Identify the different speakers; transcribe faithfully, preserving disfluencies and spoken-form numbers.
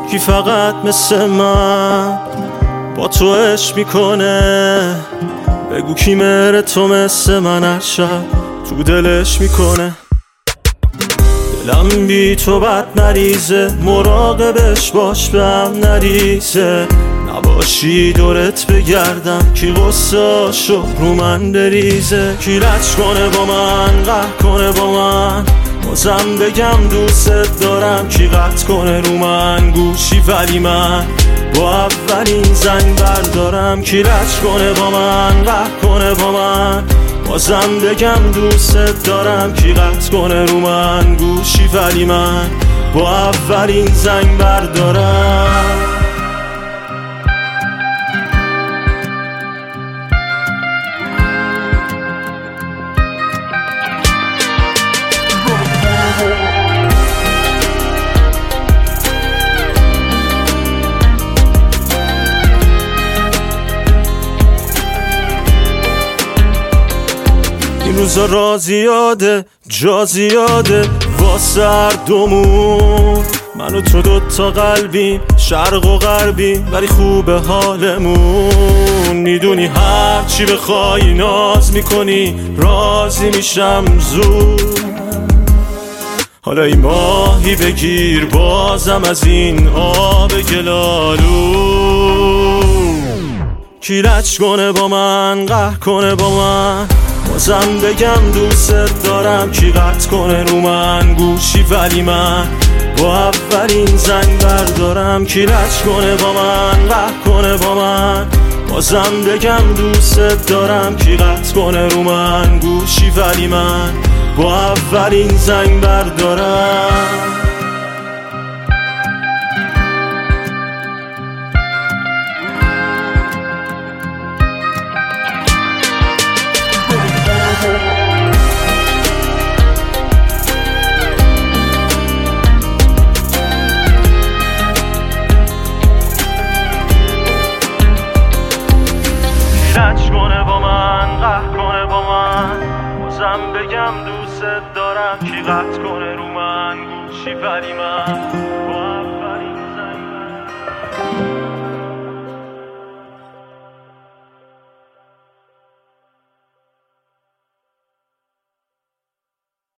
Speaker 1: کی فقط مثل من با تو عشق میکنه؟ بگو کی مهر تو مثل من هر شب تو دلش میکنه؟ دلم بی تو بد مریضه، مراقبش باش به هم نریزه. نباشی دورت بگردم کی غصه‌اشو رو من بریزه. کی لج کنه با من، قهر کنه با من، بازم بگم دوست دارم. کی قطع کنه رو من گوشی ولی من با اولین زنگ بردارم. کی لج کنه با من، قهر کنه با من، بازم بگم دوست دارم. کی قطع کنه رو من گوشی ولی من با اولین زنگ بردارم. این روزا را زیاده، جا زیاده واسه هر دومون. من و تو دوتا قلبیم، شرق و غربیم، ولی خوبه حالمون. میدونی هر چی بخوای ناز میکنی، راضی میشم زود. حالا این ماهی بگیر بازم از این آب گلالود. کی لج کنه با من، قهر کنه با من، بازم بگم دوست دارم. کی قطع کنه رو من گوشی ولی من با اولین زنگ بردارم. کی لج کنه با من، قهر کنه با من، بازم بگم دوست دارم. کی قطع کنه رو من گوشی ولی من با اولین زنگ بردارم. لج کنه با من، قهر کنه با من، بازم بگم دوست دارم. کی قطع کنه رو من گوشی ولی من